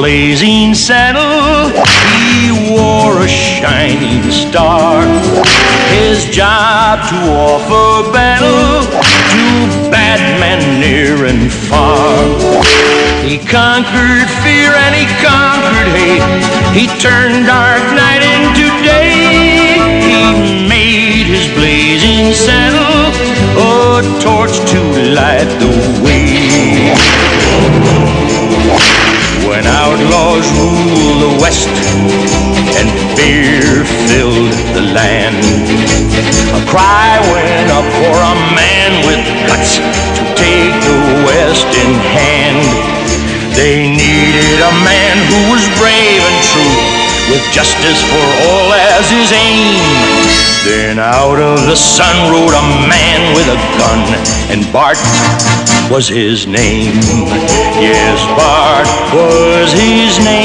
blazing saddle, he wore a shining star. His job to offer battle to bad men near and far. He conquered fear and he conquered hate. He turned dark night into day. He made his blazing saddle a torch to light the way. When outlaws ruled the West and fear filled the land, a cry went up for a man with guts to take the West in hand. They needed a man who was brave and true, with justice for all as his aim. Then out of the sun rode a man with a gun, and Bart was his name. Yes, Bart was his name.